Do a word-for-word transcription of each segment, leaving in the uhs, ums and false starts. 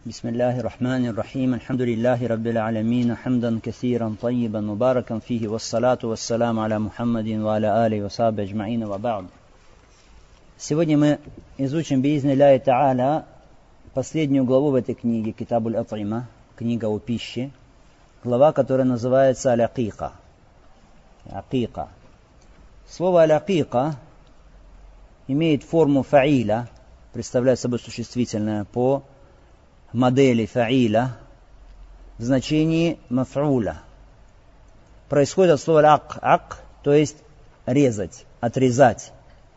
بسم الله الرحمن الرحيم الحمد لله رب العالمين حمدا كثيرا طيبا مباركا فيه والصلاة والسلام على محمد وعلى آله وصحبه أجمعين وبعد. Сегодня мы изучим биизни Аллахи Тааля последнюю главу в этой книге, Китабуль Ат'има, книга о пище, глава, которая называется Аль-Акика. Акика. Слово Аль-Акика имеет форму фаиля, представляет собой существительное по модели фаиля в значении маф'уля. Происходит от слова ак, ак, то есть резать, отрезать.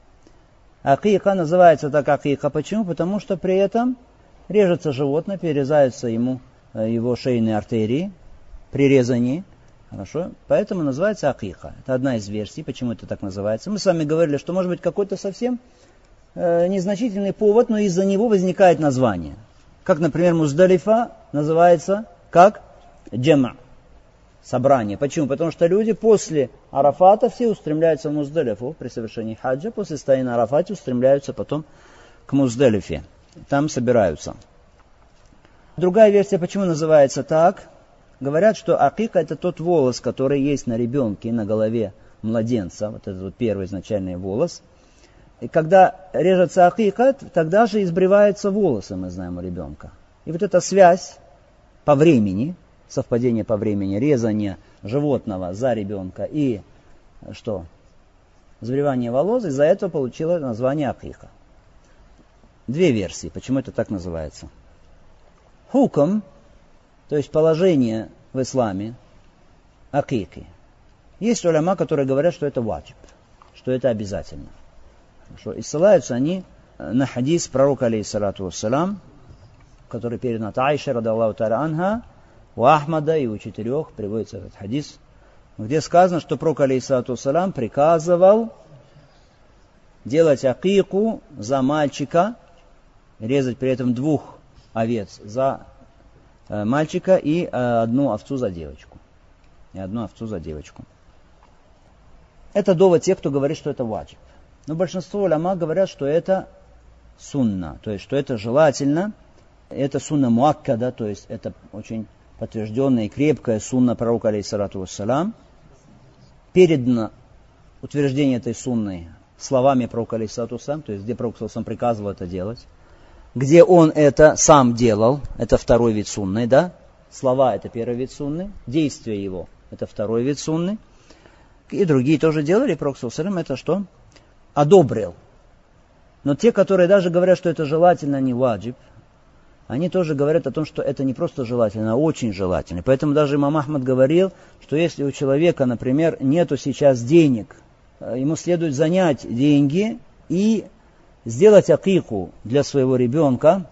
Акика называется так акика. Почему? Потому что при этом режется животное, перерезаются ему его шейные артерии при резании. Хорошо? Поэтому называется акика. Это одна из версий, почему это так называется. Мы с вами говорили, что может быть какой-то совсем э, незначительный повод, но из-за него возникает название. Как, например, Муздалифа называется как джама, собрание. Почему? Потому что люди после Арафата все устремляются в Муздалифу при совершении хаджа, после стояния на Арафате устремляются потом к Муздалифе. Там собираются. Другая версия, почему называется так, говорят, что акика это тот волос, который есть на ребенке, на голове младенца, вот этот вот первый изначальный волос. И когда режется акика, тогда же избриваются волосы, мы знаем, у ребенка. И вот эта связь по времени, совпадение по времени, резание животного за ребенка и что? Сбривание волос, из-за этого получило название акика. Две версии, почему это так называется. Хукм, то есть положение в исламе акики. Есть уляма, которые говорят, что это ваджиб, что это обязательно. Хорошо. И ссылаются они на хадис пророка, алейхиссалату вассалам, который передан от Аиши, радаллаху та'аля анха, у Ахмада и у четырех приводится этот хадис, где сказано, что пророк, алейхиссалату вассалам, приказывал делать акику за мальчика, резать при этом двух овец за э, мальчика и э, одну овцу за девочку. И одну овцу за девочку. Это довод тех, кто говорит, что это ваджиб. Но большинство уляма говорят, что это сунна, то есть, что это желательно, это сунна муаккада, то есть, это очень подтвержденная и крепкая сунна пророка, алейхиссалату вассалам. Передано утверждение этой сунны словами пророка, алейхиссалату вассалам, то есть, где пророк сам приказывал это делать, где он это сам делал, это второй вид сунны, да, слова это первый вид сунны, действие его это второй вид сунны, и другие тоже делали, пророк, саллаллаху алейхи ва саллям, это что? Одобрил. Но те, которые даже говорят, что это желательно, не ваджиб, они тоже говорят о том, что это не просто желательно, а очень желательно. Поэтому даже имам Ахмад говорил, что если у человека, например, нету сейчас денег, ему следует занять деньги и сделать акику для своего ребенка,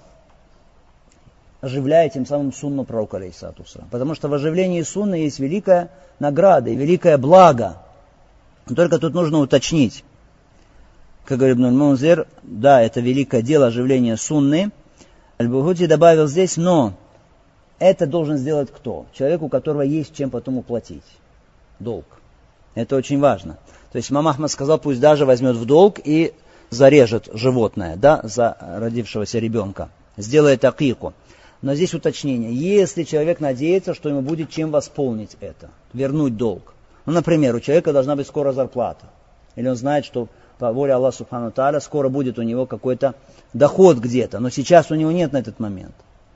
оживляя тем самым сунну пророка, алейхиссалату вассалам. Потому что в оживлении сунны есть великая награда и великое благо. Только тут нужно уточнить. Как говорит Ибн аль-Мунзир, да, это великое дело оживления сунны. Аль-Бугути добавил здесь, но это должен сделать кто? Человек, у которого есть чем потом уплатить. Долг. Это очень важно. То есть имам Ахмад сказал, пусть даже возьмет в долг и зарежет животное, да, за родившегося ребенка. Сделает акику. Но здесь уточнение. Если человек надеется, что ему будет чем восполнить это, вернуть долг. Ну, например, у человека должна быть скоро зарплата. Или он знает, что по воле Аллаха субхану тааля скоро будет у него какой-то доход где-то, но сейчас у него нет на этот момент.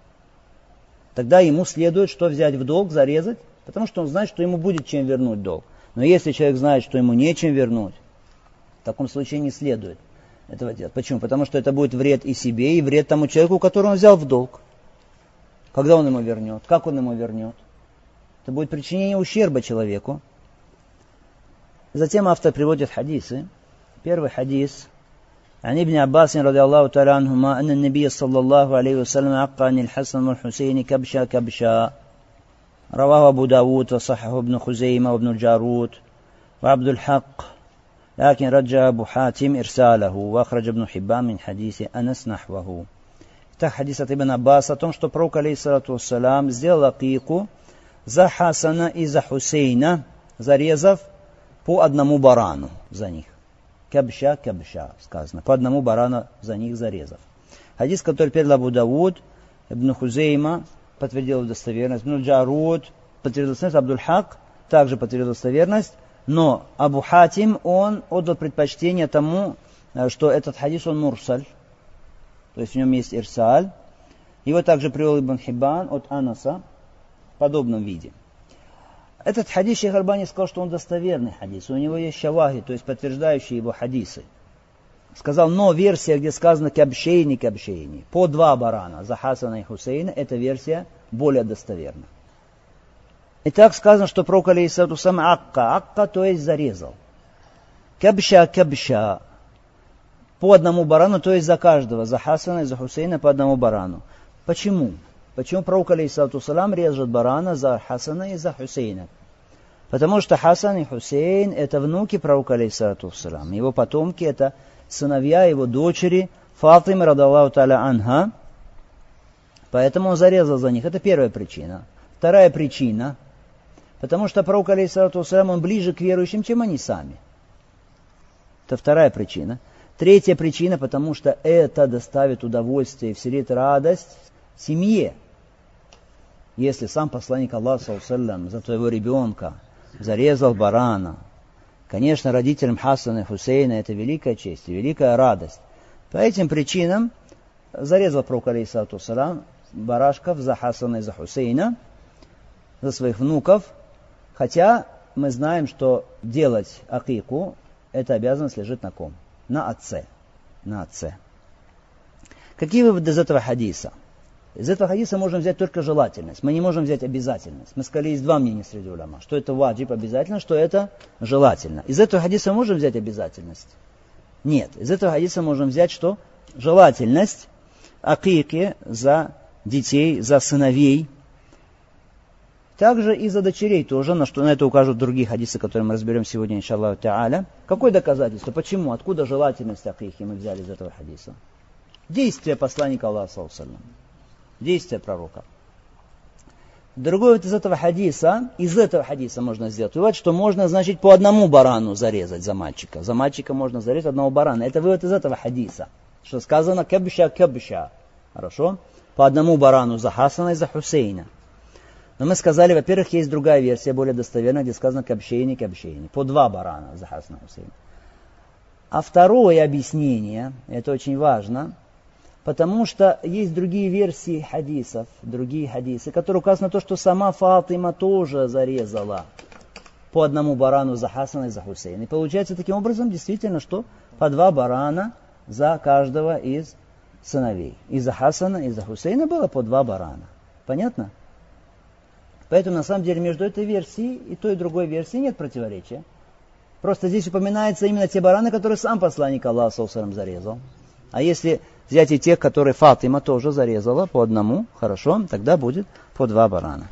Тогда ему следует что взять в долг, зарезать, потому что он знает, что ему будет чем вернуть долг. Но если человек знает, что ему нечем вернуть, в таком случае не следует этого делать. Почему? Потому что это будет вред и себе, и вред тому человеку, которого он взял в долг. Когда он ему вернет? Как он ему вернет? Это будет причинение ущерба человеку. Затем автор приводит хадисы. Первый хадис. عن ابن عباس رضي الله تعالى عنهما أن النبي صلى الله عليه وسلم عقى عن الحسن والحسين كبشا كبشا رواه أبو داود وصححه ابن خزيمة وابن الجارود وعبد الحق لكن رجع أبو حاتم إرساله وأخرج ابن حبان من حديث أنس نحوه. Так хадис от Ибн Аббаса о том, что пророк, алейхиссалату вассалам, сделал акику за Хасана и за Хусейна, зарезав по одному барану за них. Кабша, кабша, сказано. По одному барану за них зарезав. Хадис, который передал Абу Дауд, Ибн Хузейма подтвердил достоверность, Ибн Джаруд подтвердил достоверность, Абдуль-Хак также подтвердил достоверность, но Абу Хатим, он отдал предпочтение тому, что этот хадис, он мурсаль, то есть в нем есть ирсаль. Его также привел Ибн Хиббан от Анаса в подобном виде. Этот хадис Шейх Альбани сказал, что он достоверный хадис. У него есть шавахи, то есть подтверждающие его хадисы. Сказал, но версия, где сказано кабшейни, кабшейни, по два барана за Хасана и Хусейна, эта версия более достоверна. Итак, сказано, что пророк алейхиссалату сам акка, акка, то есть зарезал. Кабша, кабша, по одному барану, то есть за каждого, за Хасана и за Хусейна по одному барану. Почему? Почему пророк алейхиссалату салам режет барана за Хасана и за Хусейна? Потому что Хасан и Хусейн это внуки пророка алейхиссалату салам. Его потомки это сыновья его дочери Фатимы радаллаху та'аля анха. Поэтому он зарезал за них. Это первая причина. Вторая причина. Потому что пророк алейхиссалату салам он ближе к верующим, чем они сами. Это вторая причина. Третья причина, потому что это доставит удовольствие и вселит радость семье. Если сам посланник Аллаха саллаллаху за твоего ребенка зарезал барана, конечно, родителям Хасана и Хусейна это великая честь и великая радость. По этим причинам зарезал пророк алейхиссалату вассалям барашков за Хасана и за Хусейна, за своих внуков, хотя мы знаем, что делать акику, эта обязанность лежит на ком? На отце. На отце. Какие выводы из этого хадиса? Из этого хадиса можем взять только желательность. Мы не можем взять обязательность. Мы сказали, есть два мнения среди уляма. Что это ваджиб обязательно, что это желательно. Из этого хадиса можем взять обязательность? Нет. Из этого хадиса можем взять что? Желательность акики за детей, за сыновей. Также и за дочерей тоже, на, что, на это укажут другие хадисы, которые мы разберем сегодня, иншаллаху та'аля. Какое доказательство? Почему? Откуда желательность акики мы взяли из этого хадиса? Действие посланника Аллаха саллаллаху алейхи ва саллям. Действия пророка. Другой вот из этого хадиса, из этого хадиса можно сделать вывод, что можно, значит, по одному барану зарезать за мальчика. За мальчика можно зарезать одного барана. Это вывод из этого хадиса. Что сказано кабша, кабша. Хорошо? По одному барану за Хасана и за Хусейна. Но мы сказали, во-первых, есть другая версия, более достоверная, где сказано кабшейни, кабшейни. По два барана за Хасана и Хусейна. А второе объяснение, это очень важно, потому что есть другие версии хадисов, другие хадисы, которые указаны на то, что сама Фатима тоже зарезала по одному барану за Хасана и за Хусейна. И получается таким образом действительно, что по два барана за каждого из сыновей. И за Хасана, и за Хусейна было по два барана. Понятно? Поэтому на самом деле между этой версией и той и другой версией нет противоречия. Просто здесь упоминаются именно те бараны, которые сам посланник Аллаха саллаллаху алейхи ва саллям зарезал. А если взять и тех, которые Фатима тоже зарезала по одному, хорошо, тогда будет по два барана.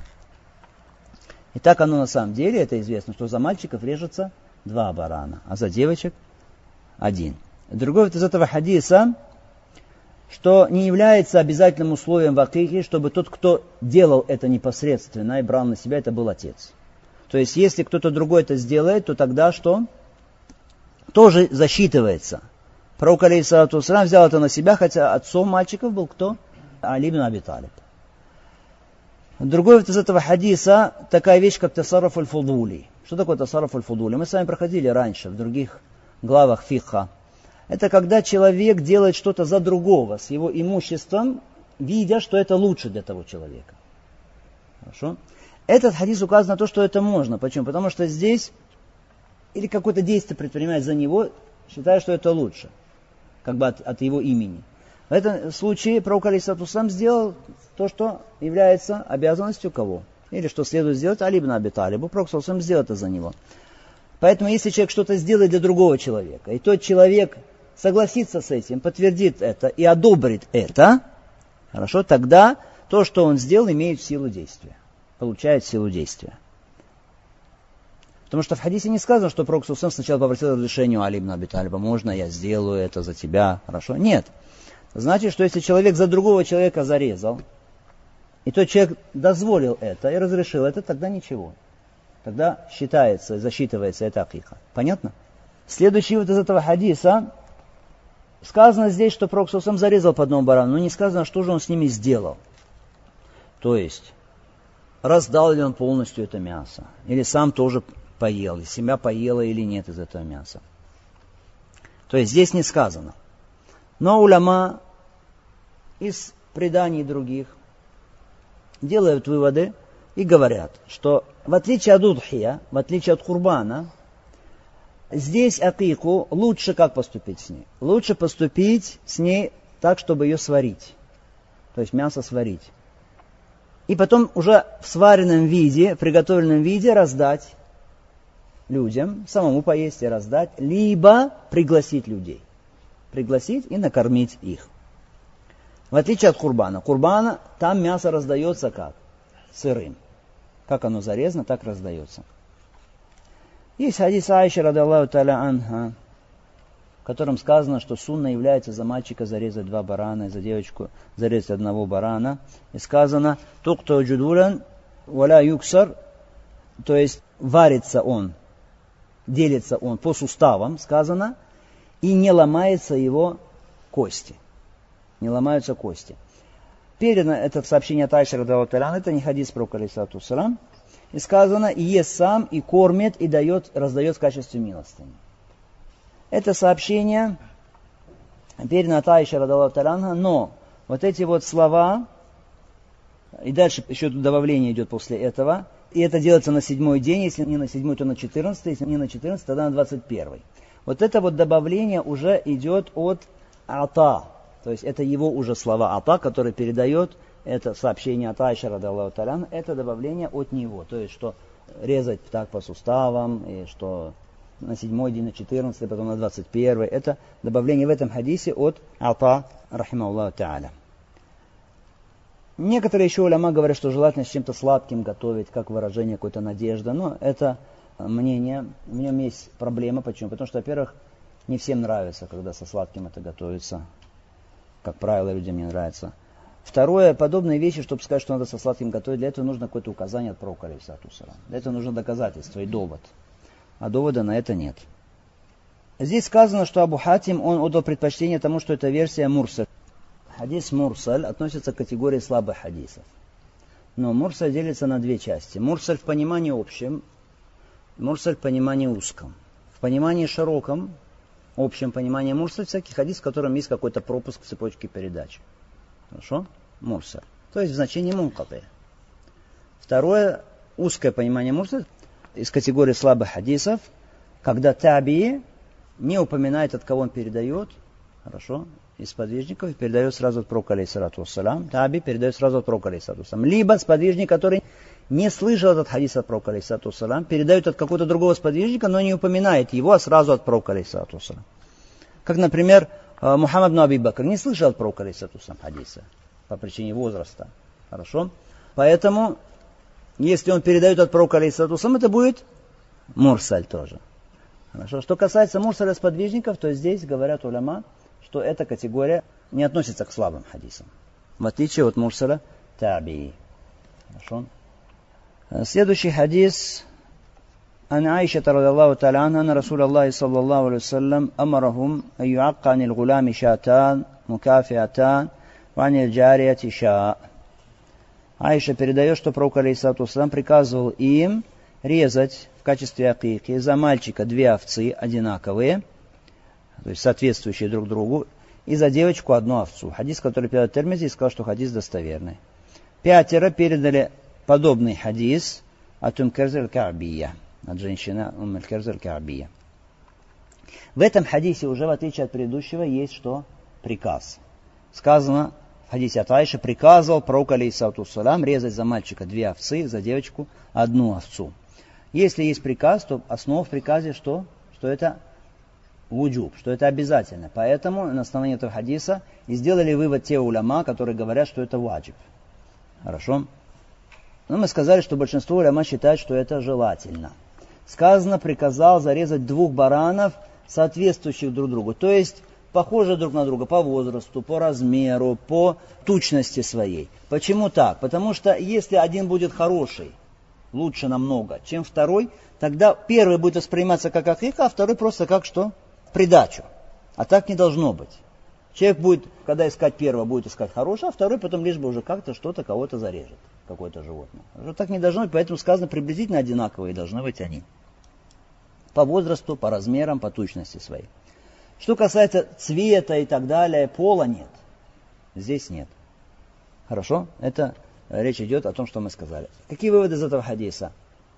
И так оно на самом деле, это известно, что за мальчиков режется два барана, а за девочек один. Другой вот из этого хадиса, что не является обязательным условием в акике, чтобы тот, кто делал это непосредственно и брал на себя, это был отец. То есть, если кто-то другой это сделает, то тогда что? Тоже засчитывается. Пророк алейхиссалату вассалям взял это на себя, хотя отцом мальчиков был кто? Али ибн Аби Талиб. Другой вот из этого хадиса такая вещь, как тасарруф аль-фудули. Что такое тасарруф аль-фудули? Мы с вами проходили раньше в других главах фикха. Это когда человек делает что-то за другого с его имуществом, видя, что это лучше для того человека. Хорошо? Этот хадис указывает на то, что это можно. Почему? Потому что здесь или какое-то действие предпринимает за него, считая, что это лучше. Как бы от, от его имени. В этом случае пророк алейхиссалату вассалям сделал то, что является обязанностью кого? Или что следует сделать Али ибн Аби Талибу. Пророк саллаллаху алейхи ва саллям сделал это за него. Поэтому если человек что-то сделает для другого человека, и тот человек согласится с этим, подтвердит это и одобрит это, хорошо, тогда то, что он сделал, имеет силу действия. Получает силу действия. Потому что в хадисе не сказано, что пророк саллаллаху алейхи ва саллям сначала попросил разрешения у Али ибн Аби Талиба. Можно я сделаю это за тебя? Хорошо? Нет. Значит, что если человек за другого человека зарезал, и тот человек дозволил это и разрешил это, тогда ничего. Тогда считается, засчитывается эта акика. Понятно? Следующий вот из этого хадиса, сказано здесь, что пророк саллаллаху алейхи ва саллям зарезал по одному барану, но не сказано, что же он с ними сделал. То есть, раздал ли он полностью это мясо, или сам тоже поел, и семья поела или нет из этого мяса. То есть здесь не сказано. Но уляма из преданий других делают выводы и говорят, что в отличие от удхия, в отличие от курбана, здесь акику лучше как поступить с ней? Лучше поступить с ней так, чтобы ее сварить. То есть мясо сварить. И потом уже в сваренном виде, в приготовленном виде раздать людям, самому поесть и раздать, либо пригласить людей. Пригласить и накормить их. В отличие от курбана. Курбана, там мясо раздается как? Сырым. Как оно зарезано, так раздается. Есть хадис Аиши, радаллаху та'аля анха, в котором сказано, что сунна является за мальчика зарезать два барана, и за девочку зарезать одного барана. И сказано, тукту джудулан валя юксар, то есть варится он, делится он по суставам, сказано, и не ломается его кости. Не ломаются кости. Передано это сообщение от Аиши, радаллаху та'аля анха, это не хадис про алейхиссалату вассалям. И сказано, и ест сам, и кормит, и дает, раздает в качестве милостыни. Это сообщение передано от Аиши, радаллаху та'аля анха, но вот эти вот слова, и дальше еще тут добавление идет после этого, и это делается на седьмой день, если не на седьмой, то на четырнадцатый, если не на четырнадцатый, тогда на двадцать первый. Вот это вот добавление уже идет от Ата, то есть это его уже слова Ата, который передает это сообщение от Аиши, радаллаху та'аля анха, это добавление от него, то есть что резать так по суставам, и что на седьмой день, на четырнадцатый, потом на двадцать первый, это добавление в этом хадисе от Ата, рахимахуллаху та'аля. Некоторые еще уляма говорят, что желательно с чем-то сладким готовить, как выражение какой-то надежды, но это мнение, в нем есть проблема. Почему? Потому что, во-первых, не всем нравится, когда со сладким это готовится. Как правило, людям не нравится. Второе, подобные вещи, чтобы сказать, что надо со сладким готовить, для этого нужно какое-то указание от пророка, алейхиссалату вассалям. Для этого нужно доказательство и довод. А довода на это нет. Здесь сказано, что Абу Хатим, он отдал предпочтение тому, что это версия мурсаль. Хадис мурсаль относится к категории слабых хадисов. Но мурсаль делится на две части. Мурсаль в понимании общем, мурсаль в понимании узком. В понимании широком, общем понимании мурсаль, всякий хадис, в котором есть какой-то пропуск в цепочке передач. Хорошо? Мурсаль. То есть в значении мункаты. Второе, узкое понимание мурсаль из категории слабых хадисов, когда таби не упоминает, от кого он передает, хорошо, из сподвижников, и передает сразу от пророка, алейхиссалату вассалям. Таби передает сразу от пророка, алейхиссалату вассалям. Либо сподвижник, который не слышал этот хадис от пророка, алейхиссалату вассалям, передает от какого-то другого сподвижника, но не упоминает его, а сразу от пророка, алейхиссалату вассалям. Как, например, Мухаммад ибн Аби Бакр не слышал от пророка, алейхиссалату вассалям, хадиса по причине возраста. Хорошо? Поэтому, если он передает от пророка, алейхиссалату вассалям, это будет мурсаль тоже. Хорошо? Что касается мурсаля сподвижников, то здесь говорят уляма, что эта категория не относится к слабым хадисам. В отличие от мурсаля таби. Хорошо? Следующий хадис. عن عائشة رضي الله تعالى عنها أن رسول الله صلى الله عليه وسلم أمرهم أن يعق عن الغلام شاتان مكافئتان وعن الجارية شاء. Аиша передает, что пророк алейхиссалату вассалям приказывал им резать в качестве акики за мальчика две овцы одинаковые, то есть соответствующие друг другу, и за девочку одну овцу. Хадис, который передал Тирмизи, сказал, что хадис достоверный. Пятеро передали подобный хадис от Умм-Керз аль-Ка'бия, от женщины Умм-Керз аль-Ка'бия. В этом хадисе уже, в отличие от предыдущего, есть что? Приказ. Сказано в хадисе от Аиши, приказывал пророк, алейхиссалату вассалям, резать за мальчика две овцы, за девочку одну овцу. Если есть приказ, то основа в приказе что? Что это вуджуб, что это обязательно. Поэтому на основании этого хадиса и сделали вывод те уляма, которые говорят, что это ваджиб. Хорошо? Но мы сказали, что большинство уляма считают, что это желательно. Сказано, приказал зарезать двух баранов, соответствующих друг другу. То есть, похожи друг на друга по возрасту, по размеру, по тучности своей. Почему так? Потому что если один будет хороший, лучше намного, чем второй, тогда первый будет восприниматься как акика, а второй просто как что? Придачу. А так не должно быть. Человек будет, когда искать первого, будет искать хорошего, а второй потом лишь бы уже как-то что-то кого-то зарежет, какое-то животное. Вот так не должно быть, поэтому сказано, приблизительно одинаковые должны быть они. По возрасту, по размерам, по тучности своей. Что касается цвета и так далее, пола нет. Здесь нет. Хорошо? Это речь идет о том, что мы сказали. Какие выводы из этого хадиса?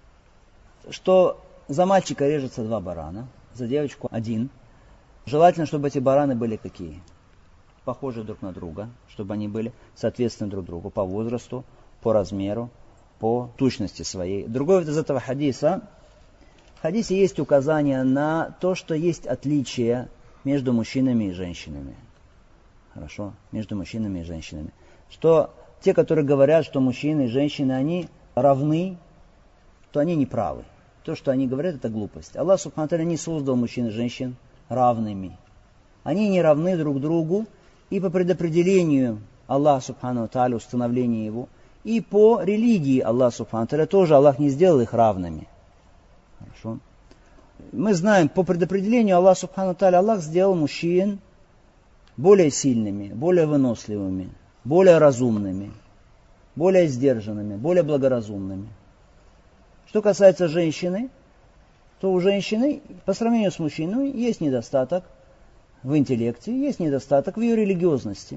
Что за мальчика режется два барана, за девочку один. Желательно, чтобы эти бараны были какие? Похожи друг на друга, чтобы они были соответственны друг другу по возрасту, по размеру, по тучности своей. Другой вывод из этого хадиса. В хадисе есть указание на то, что есть отличия между мужчинами и женщинами. Хорошо? Между мужчинами и женщинами. Что те, которые говорят, что мужчины и женщины, они равны, то они не правы. То, что они говорят, это глупость. Аллах Субхану ва Тааля не создал мужчин и женщин равными. Они не равны друг другу, и по предопределению Аллаха Субхану ва Тааля, установлению его, и по религии Аллаха Субхану ва Тааля тоже Аллах не сделал их равными. Хорошо? Мы знаем, по предопределению Аллаха Субхану ва Тааля, Аллах сделал мужчин более сильными, более выносливыми, более разумными, более сдержанными, более благоразумными. Что касается женщины, то у женщины, по сравнению с мужчиной, есть недостаток в интеллекте, есть недостаток в ее религиозности.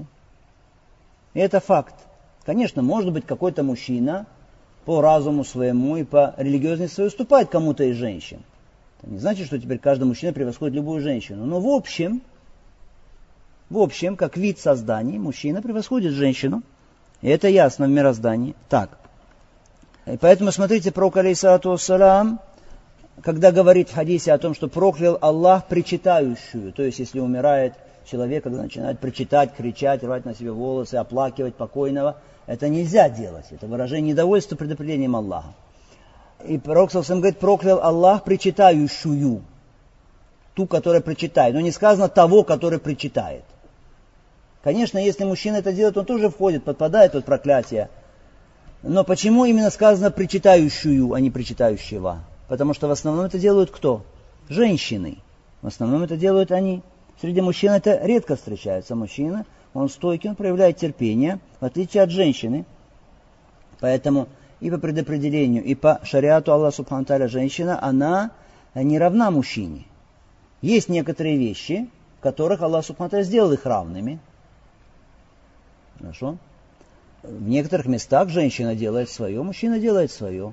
И это факт. Конечно, может быть, какой-то мужчина по разуму своему и по религиозности своей уступает кому-то из женщин. Это не значит, что теперь каждый мужчина превосходит любую женщину. Но в общем, в общем, как вид создания, мужчина превосходит женщину. И это ясно в мироздании. Так. И поэтому, смотрите, пророк, алейхиссалату вассалям, когда говорит в хадисе о том, что проклял Аллах причитающую, то есть, если умирает человек, когда начинает причитать, кричать, рвать на себе волосы, оплакивать покойного, это нельзя делать. Это выражение недовольства предопределением Аллаха. И пророк саллаллаху говорит, проклял Аллах причитающую, ту, которая причитает. Но не сказано того, который причитает. Конечно, если мужчина это делает, он тоже входит, подпадает под проклятие. Но почему именно сказано причитающую, а не причитающего? Потому что в основном это делают кто? Женщины. В основном это делают они. Среди мужчин это редко встречается. Мужчина, он стойкий, он проявляет терпение, в отличие от женщины. Поэтому и по предопределению, и по шариату Аллаха Субхану ва Тааля женщина, она не равна мужчине. Есть некоторые вещи, в которых Аллах Субхану ва Тааля сделал их равными. Хорошо? В некоторых местах женщина делает свое, мужчина делает свое.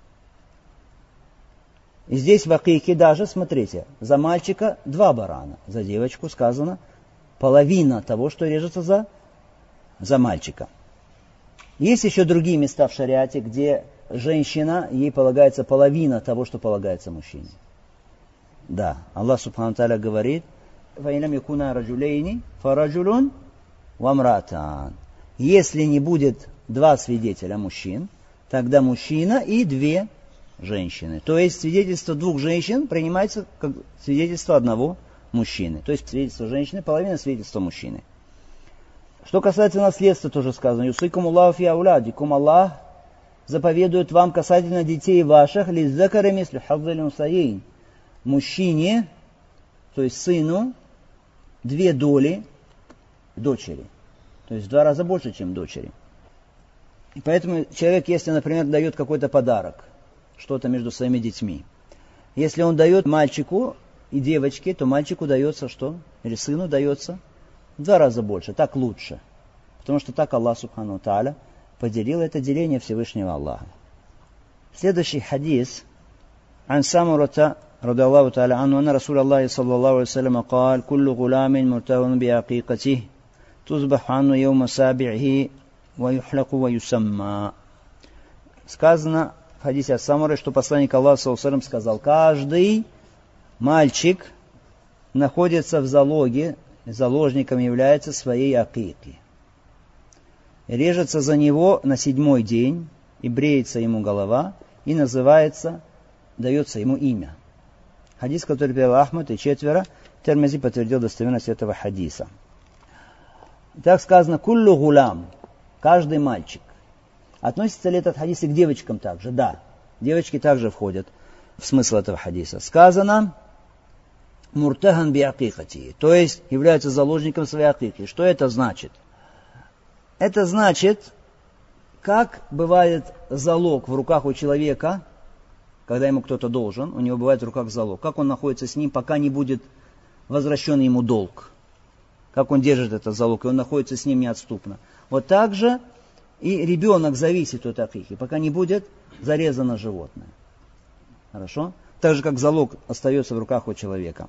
И здесь в акике даже, смотрите, за мальчика два барана, за девочку сказано половина того, что режется за, за мальчика. Есть еще другие места в шариате, где женщина, ей полагается половина того, что полагается мужчине. Да, Аллах Субхану ва Тааля говорит, فَإِنْ يَكُونَا رَجُلَيْنِ فَرَجُلٌ وَامْرَأَتَانِ. Если не будет два свидетеля мужчин, тогда мужчина и две женщины. То есть свидетельство двух женщин принимается как свидетельство одного мужчины. То есть свидетельство женщины половина свидетельства мужчины. Что касается наследства, тоже сказано. Юсикум Аллаху фи аулядикум. Аллах заповедует вам касательно детей ваших лиззакари мислю хаззил унсайин. Мужчине, то есть сыну, две доли дочери. То есть в два раза больше, чем дочери. И поэтому человек, если, например, дает какой-то подарок, что-то между своими детьми, если он дает мальчику и девочке, то мальчику дается что? Или сыну дается в два раза больше. Так лучше. Потому что так Аллах Субхану ва Тааля поделил это деление Всевышнего Аллаха. Следующий хадис. Ан Самурата радиаллаху та'аля анху анна Расулаллахи саллаллаху алейхи ва саллям قال كل غلام مرتهن بعقيقته تذبح عنه يوم سابعه ويحلق ويسمى. Сказано в хадисе от Самуры, что посланник Аллаха саллаллаху алейхи ва саллям сказал: каждый мальчик находится в залоге, заложником является своей акики. Режется за него на седьмой день, и бреется ему голова, и называется, дается ему имя. Хадис, который привел Ахмад и четверо, Тирмизи подтвердил достоверность этого хадиса. Так сказано, куллу гулам, каждый мальчик. Относится ли этот хадис и к девочкам также? Да, девочки также входят в смысл этого хадиса. Сказано, муртахан би акикати, то есть является заложником своей акики. Что это значит? Это значит, как бывает залог в руках у человека, когда ему кто-то должен, у него бывает в руках залог. Как он находится с ним, пока не будет возвращен ему долг. Как он держит этот залог, и он находится с ним неотступно. Вот так же и ребенок зависит от акики, пока не будет зарезано животное. Хорошо? Так же, как залог остается в руках у человека.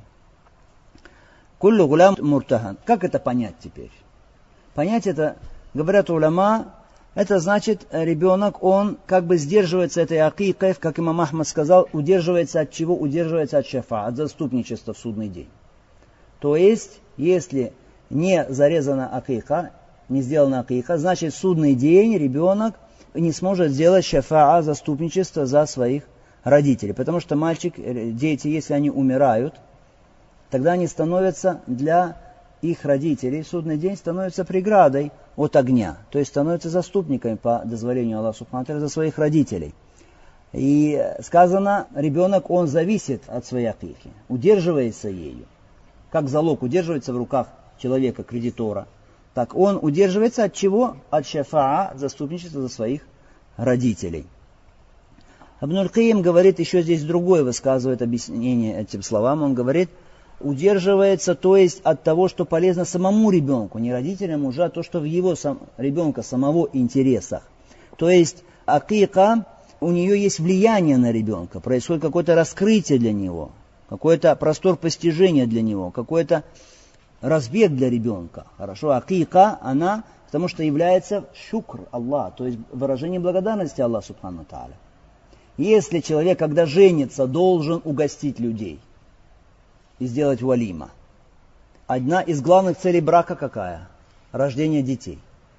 Куллу гулям муртахан. Как это понять теперь? Понять это, говорят уляма, это значит, ребенок, он как бы сдерживается этой акикой, как имам Ахмад сказал, удерживается от чего? Удерживается от шафа, от заступничества в судный день. То есть, если не зарезана акика, не сделана акика, значит, в судный день ребенок не сможет сделать шафаа, заступничество за своих родителей. Потому что мальчик, дети, если они умирают, тогда они становятся для их родителей, в судный день становятся преградой от огня. То есть становятся заступниками по дозволению Аллаха Субхану ва Тааля за своих родителей. И сказано, ребенок, он зависит от своей акики, удерживается ею. Как залог удерживается в руках человека, кредитора, так он удерживается от чего? От шафаа, заступничества за своих родителей. Ибн аль-Кайим говорит, еще здесь другое высказывает объяснение этим словам. Он говорит, удерживается, то есть от того, что полезно самому ребенку, не родителям уже, а то, что в его сам, ребенка самого интересах. То есть акика, у нее есть влияние на ребенка, происходит какое-то раскрытие для него, какой-то простор постижения для него, какой-то разбег для ребенка. Хорошо, акика, она, потому что является шукр Аллах, то есть выражение благодарности Аллаху Субхану ва Тааля. Если человек, когда женится, должен угостить людей и сделать валима, одна из главных целей брака какая? Рождение детей.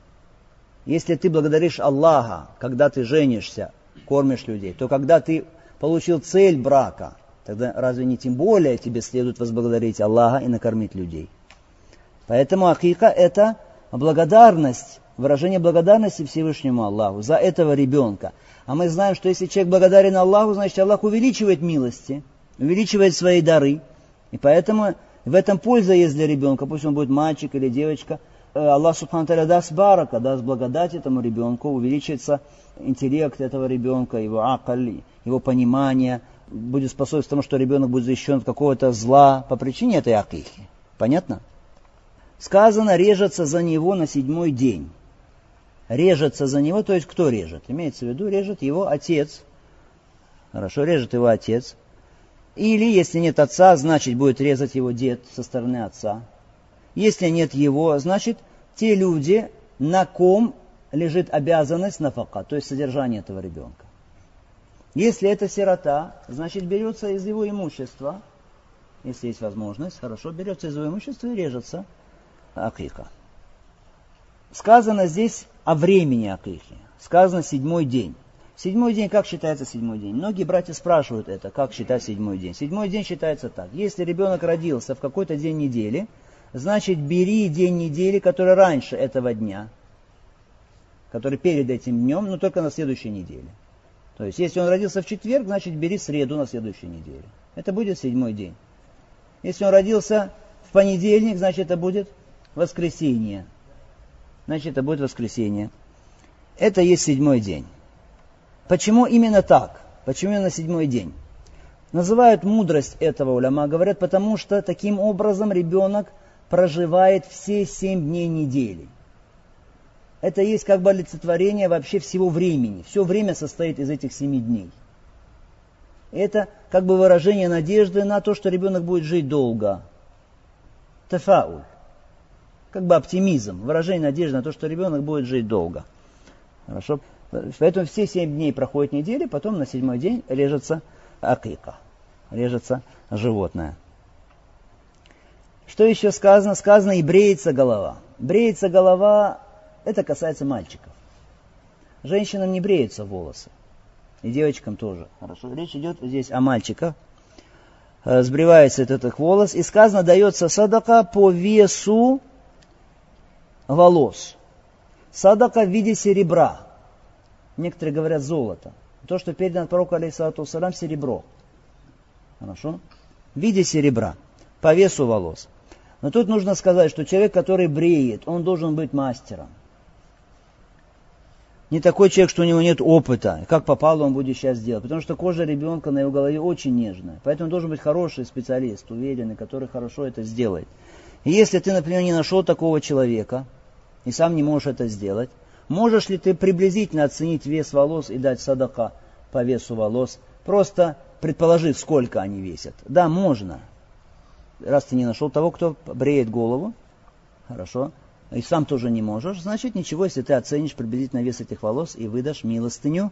Если ты благодаришь Аллаха, когда ты женишься, кормишь людей, то когда ты получил цель брака, тогда разве не тем более тебе следует возблагодарить Аллаха и накормить людей? Поэтому акика это благодарность, выражение благодарности Всевышнему Аллаху за этого ребенка. А мы знаем, что если человек благодарен Аллаху, значит Аллах увеличивает милости, увеличивает свои дары. И поэтому в этом польза есть для ребенка, пусть он будет мальчик или девочка. Аллах Субхану ва Тааля даст барака, даст благодать этому ребенку, увеличится интеллект этого ребенка, его акаль, его понимание, будет способствовать тому, что ребенок будет защищен от какого-то зла по причине этой акихи. Понятно? Сказано, режется за него на седьмой день. Режется за него, то есть кто режет? Имеется в виду, режет его отец. Хорошо, режет его отец. Или, если нет отца, значит, будет резать его дед со стороны отца. Если нет его, значит, те люди, на ком лежит обязанность нафака, то есть содержание этого ребенка. Если это сирота, значит, берется из его имущества, если есть возможность, хорошо, берется из его имущества и режется акика. Сказано здесь о времени акики. Сказано седьмой день. Седьмой день, как считается седьмой день? Многие братья спрашивают это, как считать седьмой день. Седьмой день считается так. Если ребенок родился в какой-то день недели, значит, бери день недели, который раньше этого дня, который перед этим днем, но только на следующей неделе. То есть, если он родился в четверг, значит, бери среду на следующей неделе. Это будет седьмой день. Если он родился в понедельник, значит, это будет воскресенье. Значит, это будет воскресенье. Это есть седьмой день. Почему именно так? Почему именно седьмой день? Называют мудрость этого уляма, говорят, потому что таким образом ребенок проживает все семь дней недели. Это есть как бы олицетворение вообще всего времени. Все время состоит из этих семи дней. Это как бы выражение надежды на то, что ребенок будет жить долго. Тафауль. Как бы оптимизм, выражение надежды на то, что ребенок будет жить долго. Хорошо? Поэтому все семь дней проходит неделя, потом на седьмой день режется акика, режется животное. Что еще сказано? Сказано и бреется голова. Бреется голова, это касается мальчиков. Женщинам не бреются волосы. И девочкам тоже. Хорошо? Речь идет здесь о мальчиках. Сбривается этот их волос. И сказано, дается садака по весу волос. Садака в виде серебра. Некоторые говорят золото. То, что передано от пророка, алейхиссалату вассалям, серебро. Хорошо? В виде серебра. по весу волос. Но тут нужно сказать, что человек, который бреет, он должен быть мастером. Не такой человек, что у него нет опыта. Как попало, он будет сейчас делать. Потому что кожа ребенка на его голове очень нежная. Поэтому должен быть хороший специалист, уверенный, который хорошо это сделает. И если ты, например, не нашел такого человека, и сам не можешь это сделать, можешь ли ты приблизительно оценить вес волос и дать садака по весу волос, просто предположив, сколько они весят? Да, можно. Раз ты не нашел того, кто бреет голову, хорошо, и сам тоже не можешь, значит ничего, если ты оценишь приблизительно вес этих волос и выдашь милостыню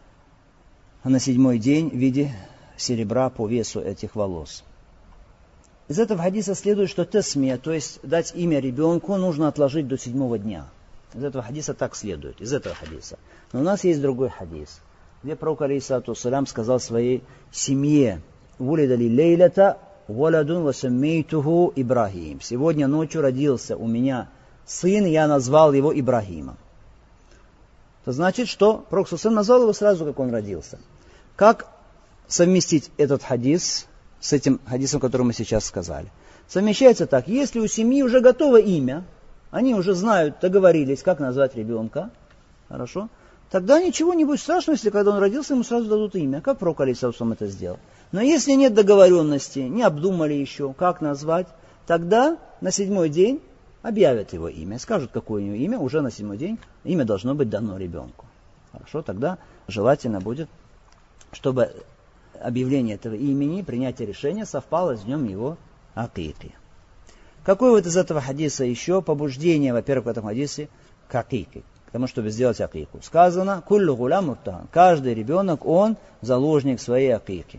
на седьмой день в виде серебра по весу этих волос. Из этого хадиса следует, что тесмия, то есть дать имя ребенку, нужно отложить до седьмого дня. Из этого хадиса так следует, из этого хадиса. Но у нас есть другой хадис, где пророк алейхиссалату вассалям сказал своей семье: «Вулида ли лейлята валадун васаммейтуху Ибрахим». Сегодня ночью родился у меня сын, я назвал его Ибрахимом. Это значит, что пророк сын назвал его сразу, как он родился. Как совместить этот хадис с этим хадисом, который мы сейчас сказали? Совмещается так: если у семьи уже готово имя, они уже знают, договорились, как назвать ребенка, хорошо, тогда ничего не будет страшного, если когда он родился, ему сразу дадут имя, как пророк алейхиссалам это сделал. Но если нет договоренности, не обдумали еще, как назвать, тогда на седьмой день объявят его имя, скажут, какое у него имя, уже на седьмой день имя должно быть дано ребенку. Хорошо, тогда желательно будет, чтобы объявление этого имени, принятие решения совпало с днем его акики. Какое вот из этого хадиса еще побуждение, во-первых, в этом хадисе к акике, к тому, чтобы сделать акику? Сказано: «Куллу гулям муртахан». Каждый ребенок, он заложник своей акики.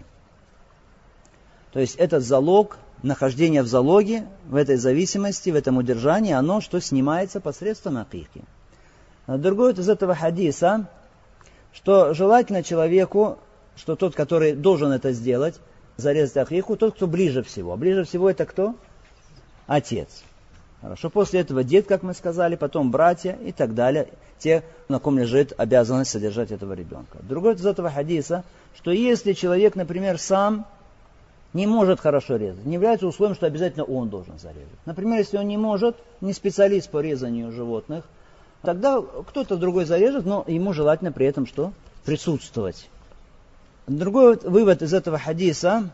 То есть этот залог, нахождение в залоге, в этой зависимости, в этом удержании, оно что снимается посредством акики. Другое из этого хадиса, что желательно человеку, что тот, который должен это сделать, зарезать акику, тот, кто ближе всего. Ближе всего это кто? Отец. Хорошо, после этого дед, как мы сказали, потом братья и так далее, те, на ком лежит обязанность содержать этого ребенка. Другое из этого хадиса, что если человек, например, сам не может хорошо резать, не является условием, что обязательно он должен зарезать. Например, если он не может, не специалист по резанию животных, тогда кто-то другой зарежет, но ему желательно при этом что? Присутствовать. Другой вывод из этого хадиса,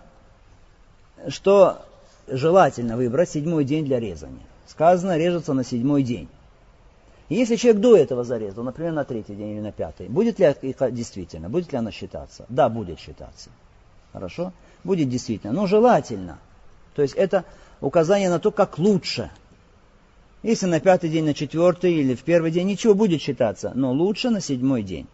что желательно выбрать седьмой день для резания. Сказано, режется на седьмой день. И если человек до этого зарезал, например, на третий день или на пятый, будет ли акика действительно, будет ли она считаться? Да, будет считаться. Хорошо? Будет действительно, но желательно. То есть это указание на то, как лучше. Если на пятый день, на четвертый или в первый день, ничего будет считаться, но лучше на седьмой день.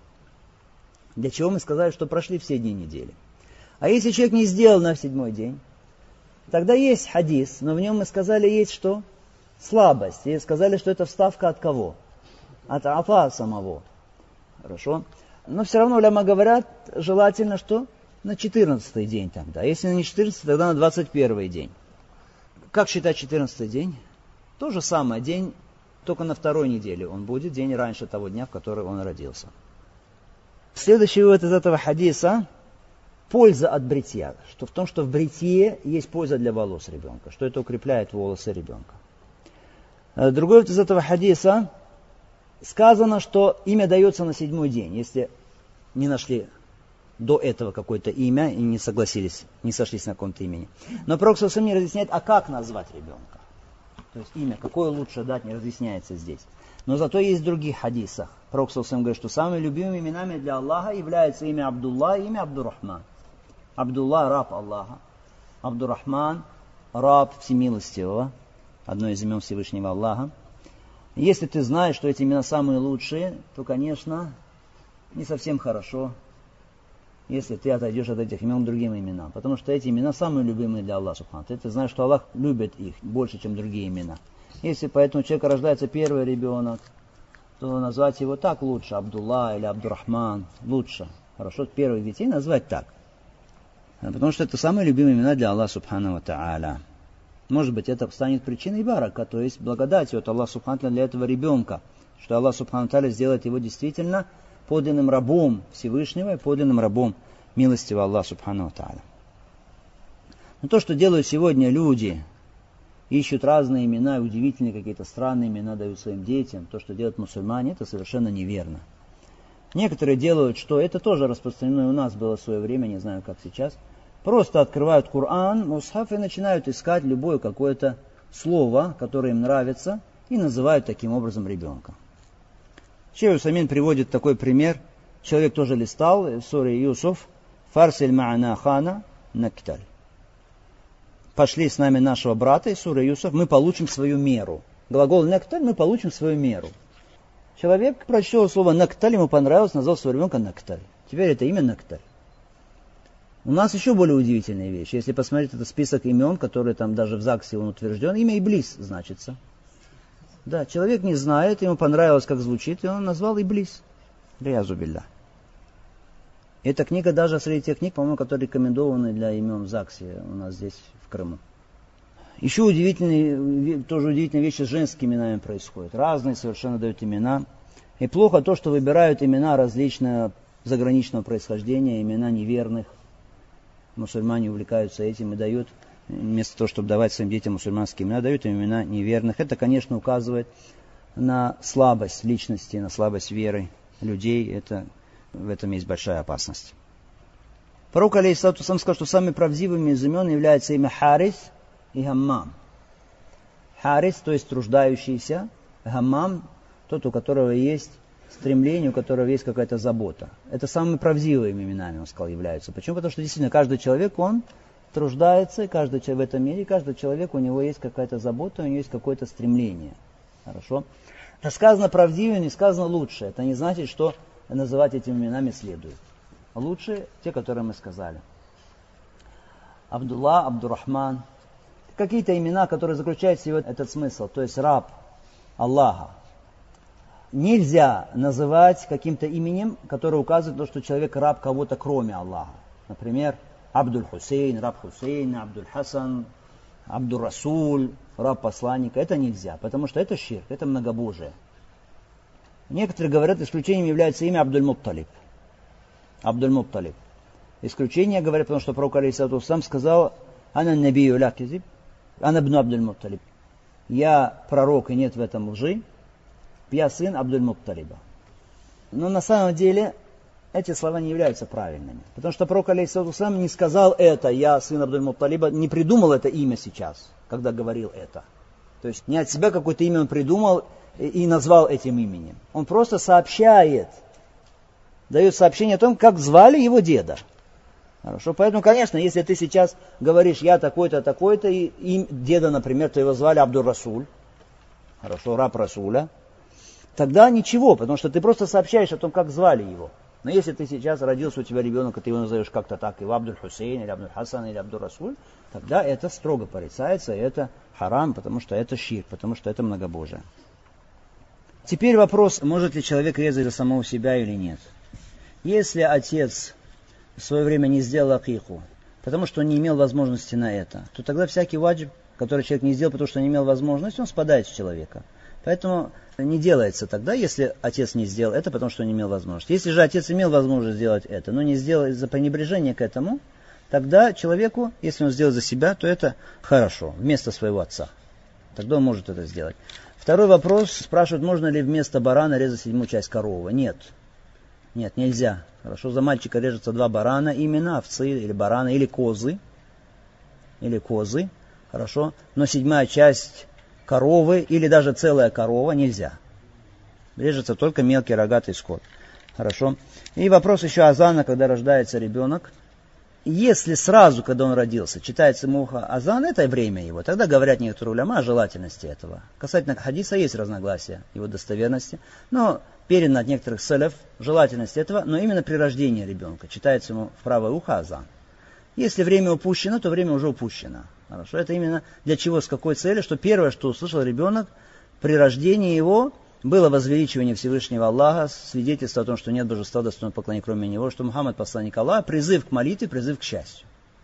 Для чего мы сказали, что прошли все дни недели. А если человек не сделал на седьмой день, тогда есть хадис, но в нем мы сказали, есть что? Слабость. И сказали, что это вставка от кого? От Афа самого. Хорошо? Но все равно уляма говорят, желательно что? На четырнадцатый день тогда. Если не четырнадцатый, тогда на двадцать первый день. Как считать четырнадцатый день? То же самое, день, только на второй неделе он будет, день раньше того дня, в который он родился. Следующий вывод из этого хадиса – польза от бритья. Что в том, что в бритье есть польза для волос ребенка, что это укрепляет волосы ребенка. Другой вывод из этого хадиса – сказано, что имя дается на седьмой день, если не нашли до этого какое-то имя и не согласились, не сошлись на каком-то имени. Но пророк саллаллаху алейхи ва саллям не разъясняет, а как назвать ребенка. То есть имя, какое лучше дать, не разъясняется здесь. Но зато есть в других хадисах. Пророк саллаллаху алейхи ва саллям говорит, что самыми любимыми именами для Аллаха является имя Абдулла и имя Абдурахман. Абдулла – раб Аллаха. Абдурахман – раб всемилостивого, одно из имен Всевышнего Аллаха. Если ты знаешь, что эти имена самые лучшие, то, конечно, не совсем хорошо, если ты отойдешь от этих имен к другим именам. Потому что эти имена самые любимые для Аллаха. Ты знаешь, что Аллах любит их больше, чем другие имена. Если поэтому у человека рождается первый ребенок, то назвать его так лучше. Абдулла или Абдурахман. Лучше. Хорошо первых детей назвать так. Потому что это самые любимые имена для Аллаха Субхану ва Тааля. Может быть, это станет причиной барака, то есть благодатью от Аллаха Субхану для этого ребенка. Что Аллах Субхану ва Тааля сделает его действительно подлинным рабом Всевышнего и подлинным рабом милостивого Аллаха Субхану ва Тааля. Но то, что делают сегодня люди, ищут разные имена, удивительные какие-то странные имена дают своим детям, то, что делают мусульмане, это совершенно неверно. Некоторые делают, что это тоже распространено у нас было в свое время, не знаю, как сейчас. Просто открывают Коран, мусхаф, и начинают искать любое какое-то слово, которое им нравится, и называют таким образом ребенка. Шейх Усаймин приводит такой пример. Человек тоже листал в суре Юсуф. Фарсиль ма'ана хана накталь. Пошли с нами нашего брата из суры Юсуф, мы получим свою меру. Глагол накталь, мы получим свою меру. Человек прочел слово накталь, ему понравилось, назвал своего ребенка Накталь. Теперь это имя Накталь. У нас еще более удивительная вещь. Если посмотреть этот список имен, которые там даже в ЗАГСе он утвержден, имя Иблис значится. Да, человек не знает, ему понравилось, как звучит, и он назвал Иблис. Риязу билля. Эта книга даже среди тех книг, по-моему, которые рекомендованы для имен в ЗАГСе у нас здесь, в Крыму. Еще удивительные, тоже удивительные вещи с женскими именами происходят. Разные совершенно дают имена. И плохо то, что выбирают имена различного заграничного происхождения, имена неверных. Мусульмане увлекаются этим и дают, вместо того, чтобы давать своим детям мусульманские имена, дают им имена неверных. Это, конечно, указывает на слабость личности, на слабость веры людей. Это, в этом есть большая опасность. Пророк, алейхиссалату вассалам, сказал, что самыми правдивыми из имен является имя Харис и Гаммам. Харис, то есть труждающийся, Гаммам, тот, у которого есть стремление, у которого есть какая-то забота. Это самыми правдивыми именами, он сказал, являются. Почему? Потому что действительно каждый человек, он труждается, и каждый человек в этом мире, каждый человек, у него есть какая-то забота, у него есть какое-то стремление. Хорошо? Это сказано правдивее, не сказано лучше. Это не значит, что называть этими именами следует. Лучше те, которые мы сказали. Абдулла, Абдуррахман. Какие-то имена, которые заключают в себе этот смысл, то есть раб Аллаха. Нельзя называть каким-то именем, которое указывает на то, что человек раб кого-то кроме Аллаха. Например, Абдуль Хусейн, раб Хусейн, Абдуль Хасан, Абдуль Расуль, раб посланника. Это нельзя, потому что это ширк, это многобожие. Некоторые говорят, исключением является имя Абдуль Мутталиб. Абдуль Мутталиб. Исключение говорят, потому что пророк алейхиссалату вассалам сказал: «Ана набию ля кизиб, ана бну Абдуль Мутталиб». Я пророк, и нет в этом лжи. Я сын Абдуль Мутталиба. Но на самом деле эти слова не являются правильными. Потому что пророк алейхиссалату вассалам не сказал это: я сын Абдуль Мутталиба, не придумал это имя сейчас, когда говорил это. То есть не от себя какое-то имя он придумал и назвал этим именем. Он просто сообщает, дает сообщение о том, как звали его деда. Хорошо, поэтому, конечно, если ты сейчас говоришь: я такой-то, такой-то, и им, деда, например, то его звали Абдур Расуль, хорошо, раб Расуля, тогда ничего, потому что ты просто сообщаешь о том, как звали его. Но если ты сейчас родился, у тебя ребенок, и ты его назовешь как-то так, его Абдуль Хусейн, или Абдуль Хасан, или Абдур Расуль, тогда это строго порицается, и это харам, потому что это ширк, потому что это многобожие. Теперь вопрос, может ли человек резать за самого себя или нет. Если отец в свое время не сделал акику, потому что он не имел возможности на это, то тогда всякий ваджиб, который человек не сделал, потому что не имел возможности, он спадает с человека. Поэтому не делается тогда, если отец не сделал это, потому что он не имел возможности. Если же отец имел возможность сделать это, но не сделал из-за пренебрежения к этому, тогда человеку, если он сделал за себя, то это хорошо, вместо своего отца. Тогда он может это сделать. Второй вопрос, спрашивают, можно ли вместо барана резать седьмую часть коровы. Нет. Нет, нельзя. Хорошо, за мальчика режутся два барана, именно овцы или бараны, или козы. Или козы. Хорошо. Но седьмая часть коровы или даже целая корова нельзя. Режется только мелкий рогатый скот. Хорошо. И вопрос еще азана, когда рождается ребенок. Если сразу, когда он родился, читается муха азан, это время его, тогда говорят некоторые уляма о желательности этого. Касательно хадиса есть разногласия, его достоверности, но передано от некоторых салаф желательность этого, но именно при рождении ребенка читается ему в правое ухо азан. Если время упущено, то время уже упущено. Хорошо, это именно для чего, с какой целью, что первое, что услышал ребенок при рождении его, было возвеличивание Всевышнего Аллаха, свидетельство о том, что нет божества достойного поклонения кроме Него, что Мухаммад посланник Аллаха, призыв к молитве, призыв к счастью.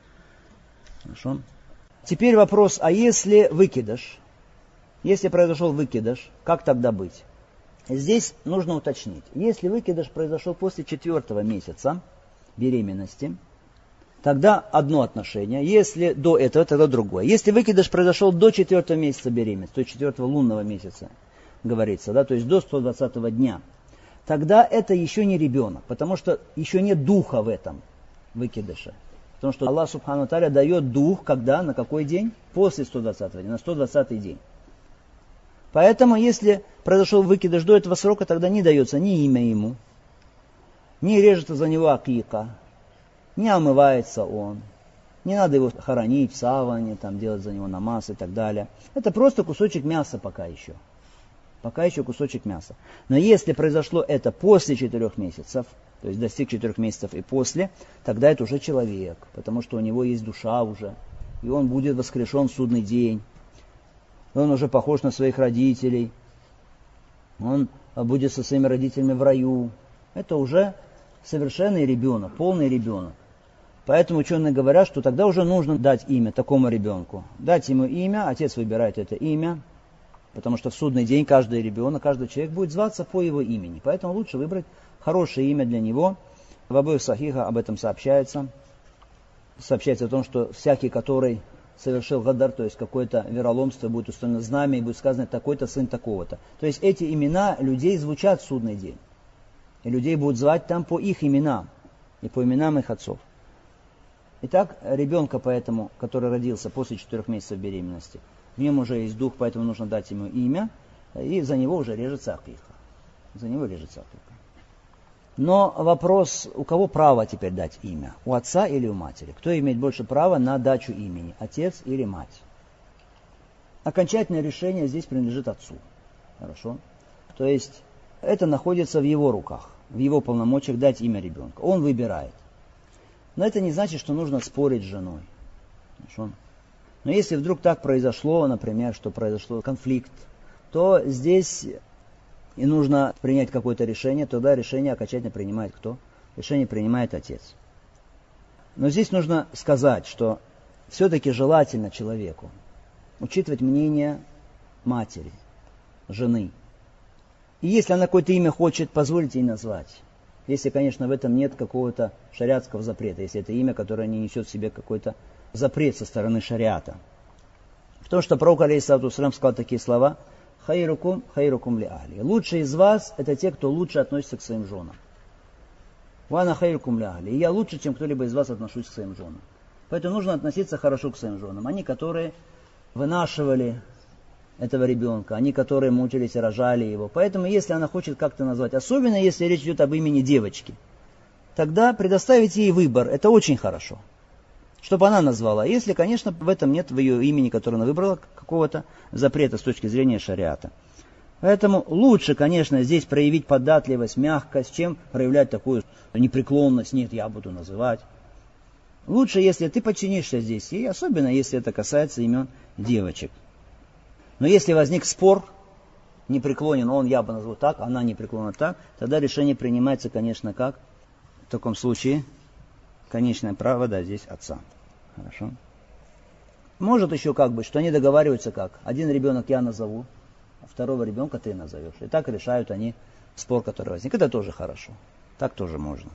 Хорошо. Теперь вопрос, а если выкидыш? Если произошел выкидыш, как тогда быть? Здесь нужно уточнить. Если выкидыш произошел после четвертого месяца беременности, тогда одно отношение. Если до этого, тогда другое. Если выкидыш произошел до четвертого месяца беременности, то есть четвертого лунного месяца, говорится, да, то есть до сто двадцатого дня, тогда это еще не ребенок, потому что еще нет духа в этом выкидыше. Потому что Аллах Субхану ва Тааля дает дух, когда, на какой день? После сто двадцатого дня, на сто двадцатый день. Поэтому, если произошел выкидыш до этого срока, тогда не дается ни имя ему, не режется за него акика, не омывается он, не надо его хоронить в саване, там, делать за него намаз и так далее. Это просто кусочек мяса пока еще. Пока еще кусочек мяса. Но если произошло это после четырех месяцев, то есть достиг четырех месяцев и после, тогда это уже человек, потому что у него есть душа уже, и он будет воскрешен в судный день. Он уже похож на своих родителей, он будет со своими родителями в раю. Это уже совершенный ребенок, полный ребенок. Поэтому ученые говорят, что тогда уже нужно дать имя такому ребенку. Дать ему имя, отец выбирает это имя, потому что в судный день каждый ребенок, каждый человек будет зваться по его имени. Поэтому лучше выбрать хорошее имя для него. В обоих сахихах об этом сообщается. Сообщается о том, что всякий, который совершил гадар, то есть какое-то вероломство, будет установлено знамя, и будет сказано такой-то сын такого-то. То есть эти имена людей звучат в судный день. И людей будут звать там по их именам и по именам их отцов. Итак, ребенка поэтому, который родился после четырех месяцев беременности, в нем уже есть дух, поэтому нужно дать ему имя, и за него уже режется акиха. За него режется акиха. Но вопрос, у кого право теперь дать имя? У отца или у матери? Кто имеет больше права на дачу имени? Отец или мать? Окончательное решение здесь принадлежит отцу. Хорошо? То есть это находится в его руках, в его полномочиях дать имя ребенка. Он выбирает. Но это не значит, что нужно спорить с женой. Хорошо? Но если вдруг так произошло, например, что произошел конфликт, то здесь и нужно принять какое-то решение, тогда решение окончательно принимает кто? Решение принимает отец. Но здесь нужно сказать, что все-таки желательно человеку учитывать мнение матери, жены. И если она какое-то имя хочет, позволить ей назвать. Если, конечно, в этом нет какого-то шариатского запрета, если это имя, которое не несет в себе какой-то запрет со стороны шариата. Потому что пророк, алейхиссалату вассалям, сказал такие слова: «Хайрукум, хайрукум ли ахли». Лучшие из вас – это те, кто лучше относится к своим женам. «Вана хайрукум ли ахли». И я лучше, чем кто-либо из вас отношусь к своим женам. Поэтому нужно относиться хорошо к своим женам. Они, которые вынашивали этого ребенка, они, которые мучились и рожали его. Поэтому, если она хочет как-то назвать, особенно если речь идет об имени девочки, тогда предоставить ей выбор. Это очень хорошо. Чтобы она назвала. Если, конечно, в этом нет в ее имени, которое она выбрала, какого-то запрета с точки зрения шариата. Поэтому лучше, конечно, здесь проявить податливость, мягкость, чем проявлять такую непреклонность. Нет, я буду называть. Лучше, если ты подчинишься здесь, и особенно, если это касается имен девочек. Но если возник спор, непреклонен он, я бы назвал так, она непреклонна так, тогда решение принимается, конечно, как? В таком случае конечное право, да, здесь отца. Хорошо. Может еще как бы, что они договариваются как? Один ребенок я назову, а второго ребенка ты назовешь. И так решают они спор, который возник. Это тоже хорошо. Так тоже можно.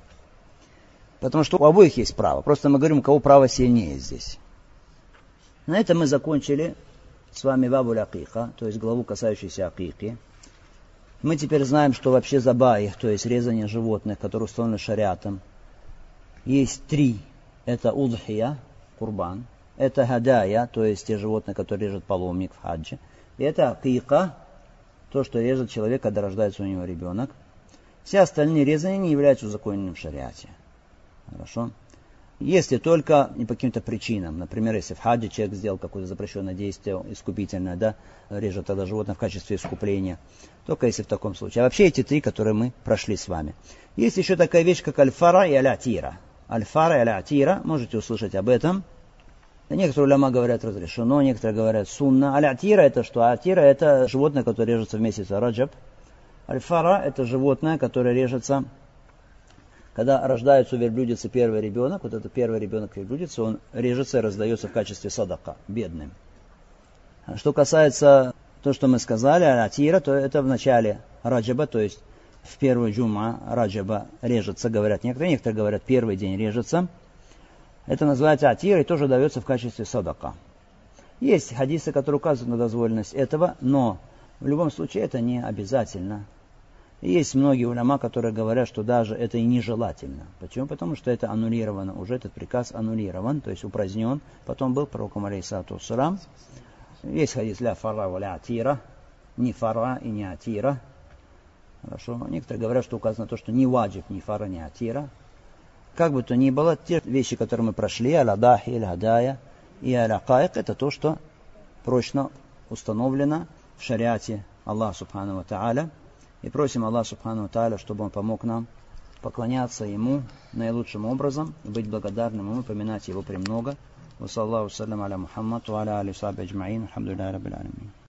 Потому что у обоих есть право. Просто мы говорим, у кого право сильнее здесь. На этом мы закончили с вами бабуль акиха, то есть главу, касающуюся акики. Мы теперь знаем, что вообще забаих, то есть резание животных, которые установлены шариатом, есть три. Это удхия, курбан. Это хадая, то есть те животные, которые режет паломник в хаджи. И это акика, то, что режет человек, когда рождается у него ребенок. Все остальные резания не являются узаконенным в шариате. Хорошо? Если только не по каким-то причинам. Например, если в хаджи человек сделал какое-то запрещенное действие, искупительное, да, режет тогда животное в качестве искупления. Только если в таком случае. А вообще эти три, которые мы прошли с вами. Есть еще такая вещь, как аль-фара и аль-атира. Аль-фара и аль-атира, можете услышать об этом. Некоторые уляма говорят разрешено, некоторые говорят сунна. Аль-атира это что? Атира это животное, которое режется в месяц раджаб. Аль-фара это животное, которое режется, когда рождается у верблюдицы первый ребенок. Вот этот первый ребенок верблюдицы, он режется и раздается в качестве садака, бедным. Что касается того, что мы сказали, аль-атира, то это в начале раджаба, то есть в первую джума раджаба режется, говорят некоторые, некоторые говорят первый день режется. Это называется атира и тоже дается в качестве садака. Есть хадисы, которые указывают на дозволенность этого, но в любом случае это не обязательно. И есть многие уляма, которые говорят, что даже это и нежелательно. Почему? Потому что это аннулировано. Уже этот приказ аннулирован, то есть упразднен. Потом был пророком алейхиссалату вассалам. Есть хадис ля фара ва ля атира. Не фара и не атира. Хорошо. Некоторые говорят, что указано то, что не ваджиб, ни фара, ни атира. Как бы то ни было, те вещи, которые мы прошли, аля-дахи, аля-хадая и аля-каик, это то, что прочно установлено в шариате Аллаха субхану ва тааля. И просим Аллаха субхану ва тааля, чтобы Он помог нам поклоняться Ему наилучшим образом, быть благодарным Ему, поминать Его премного. Ва саллаллаху саллям аля Мухаммад ва аля али сахби аджмаин. Алхамдулиллахи раббил аламин.